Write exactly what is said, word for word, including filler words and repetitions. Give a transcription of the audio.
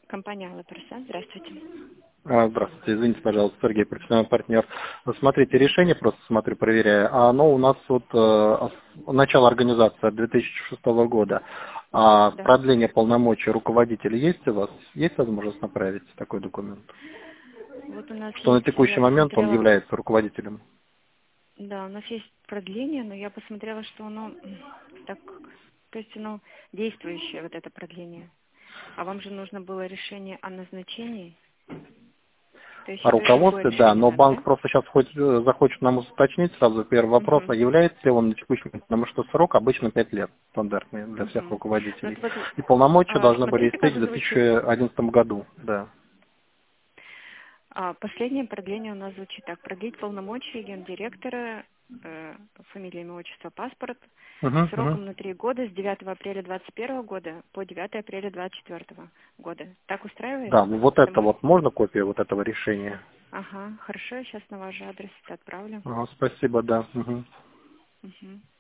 Компания Алла Паруса. Здравствуйте. А, Здравствуйте, извините, пожалуйста, Сергей, профессиональный партнер. Вот смотрите, решение просто смотрю, проверяю. А оно у нас вот э, ос- начало организации две тысячи шестого года. А Да. продление полномочий руководителя есть у вас? Есть возможность направить такой документ? Вот у нас Что на есть, текущий я момент он посмотрела, является руководителем? да, у нас есть продление, но я посмотрела, что оно так, то есть оно действующее, вот это продление. А вам же нужно было решение о назначении. То есть О еще другое руководстве, да, решение но надо, да? банк просто сейчас хоть, э, захочет нам уточнить сразу первый вопрос, Угу. а является ли он на текущий момент, потому что срок обычно пять лет, стандартный для всех Угу. руководителей. Вот, вот, И полномочия а, должны были смотрите, как истечь в звучит. две тысячи одиннадцатом году, да. А, последнее продление у нас звучит так. Продлить полномочия гендиректора, э, фамилия, имя, отчество, паспорт, Угу, угу. сроком на три года с девятого апреля двадцать первого года по девятое апреля двадцать четвёртого года. Так устраивает? Да, ну вот Это это может... вот, можно копию вот этого решения? Ага, хорошо, я сейчас на ваш же адрес это отправлю. Ага, спасибо, да. Мгм. Угу.